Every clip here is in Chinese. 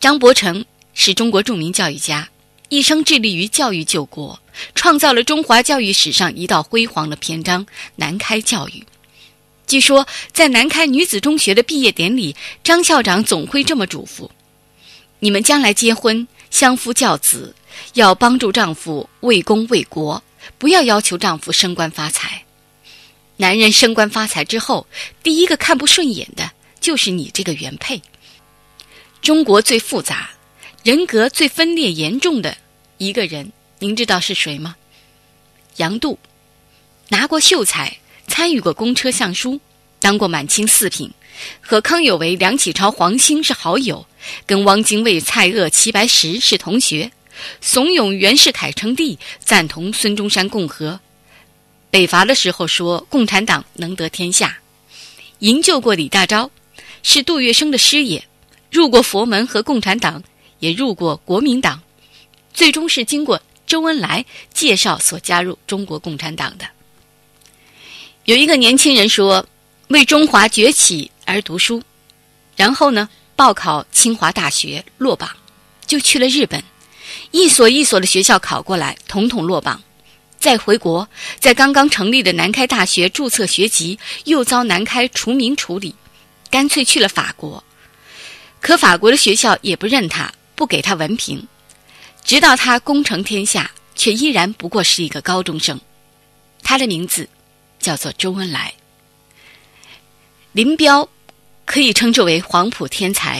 张伯承是中国著名教育家，一生致力于教育救国，创造了中华教育史上一道辉煌的篇章——南开教育。据说在南开女子中学的毕业典礼，张校长总会这么嘱咐：你们将来结婚相夫教子，要帮助丈夫为公为国，不要要求丈夫升官发财。男人升官发财之后，第一个看不顺眼的就是你这个原配。中国最复杂、人格最分裂严重的一个人，您知道是谁吗？杨度，拿过秀才，参与过公车相书，当过满清四品，和康有为、梁启超、黄兴是好友，跟汪精卫、蔡锷、齐白石是同学，怂恿袁世凯称帝，赞同孙中山共和。北伐的时候说共产党能得天下，营救过李大钊，是杜月笙的师爷，入过佛门和共产党，也入过国民党，最终是经过周恩来介绍所加入中国共产党的。有一个年轻人说，为中华崛起而读书，然后呢，报考清华大学落榜，就去了日本，一所一所的学校考过来，统统落榜。再回国，在刚刚成立的南开大学注册学籍，又遭南开除名处理，干脆去了法国。可法国的学校也不认他，不给他文凭，直到他功成天下，却依然不过是一个高中生。他的名字叫做周恩来。林彪可以称之为黄埔天才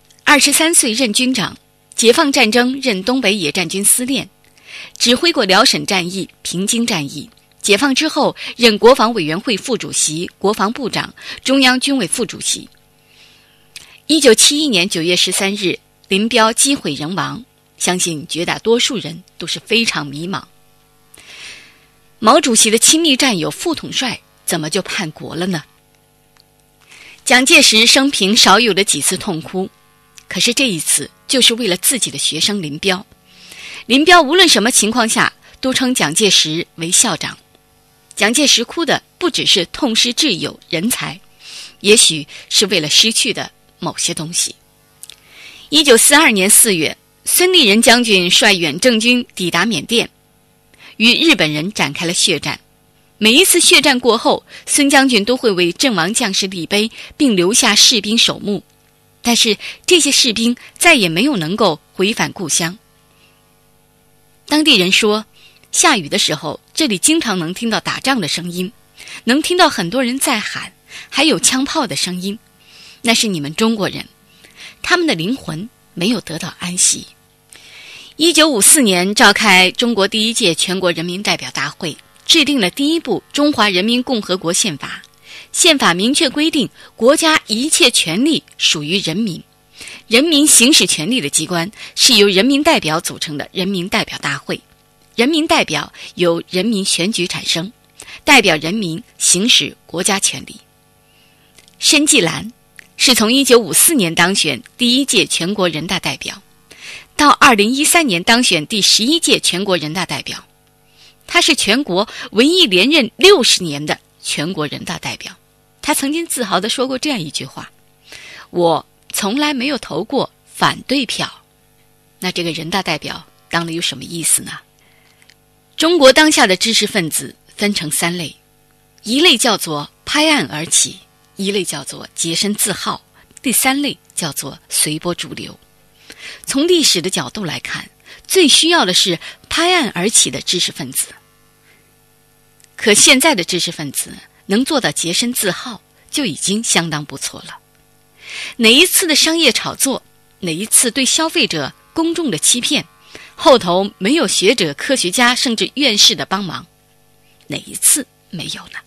，23岁任军长，解放战争任东北野战军司令，指挥过辽沈战役、平津战役。解放之后任国防委员会副主席、国防部长、中央军委副主席。1971年9月13日，林彪机毁人亡，相信绝大多数人都是非常迷茫。毛主席的亲密战友副统帅怎么就叛国了呢？蒋介石生平少有的几次痛哭，可是这一次就是为了自己的学生林彪。林彪无论什么情况下都称蒋介石为校长。蒋介石哭的不只是痛失挚友人才，也许是为了失去的某些东西。1942年4月，孙立人将军率远征军抵达缅甸，与日本人展开了血战。每一次血战过后，孙将军都会为阵亡将士立碑，并留下士兵守墓。但是这些士兵再也没有能够回返故乡。当地人说，下雨的时候，这里经常能听到打仗的声音，能听到很多人在喊，还有枪炮的声音。那是你们中国人，他们的灵魂没有得到安息。1954年召开中国第一届全国人民代表大会，制定了第一部中华人民共和国宪法。宪法明确规定，国家一切权利属于人民，人民行使权利的机关是由人民代表组成的人民代表大会，人民代表由人民选举产生，代表人民行使国家权利。申纪兰是从1954年当选第一届全国人大代表，到2013年当选第11届全国人大代表。他是全国唯一连任60年的全国人大代表。他曾经自豪地说过这样一句话：我从来没有投过反对票。那这个人大代表当了有什么意思呢？中国当下的知识分子分成3类，一类叫做拍案而起，一类叫做洁身自好，第3类叫做随波逐流。从历史的角度来看，最需要的是拍案而起的知识分子。可现在的知识分子能做到洁身自好，就已经相当不错了。哪一次的商业炒作，哪一次对消费者公众的欺骗，后头没有学者、科学家甚至院士的帮忙，哪一次没有呢？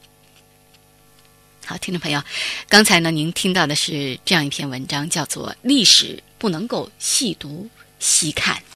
好，听众朋友，刚才呢您听到的是这样一篇文章，叫做《历史不能够细读细看》。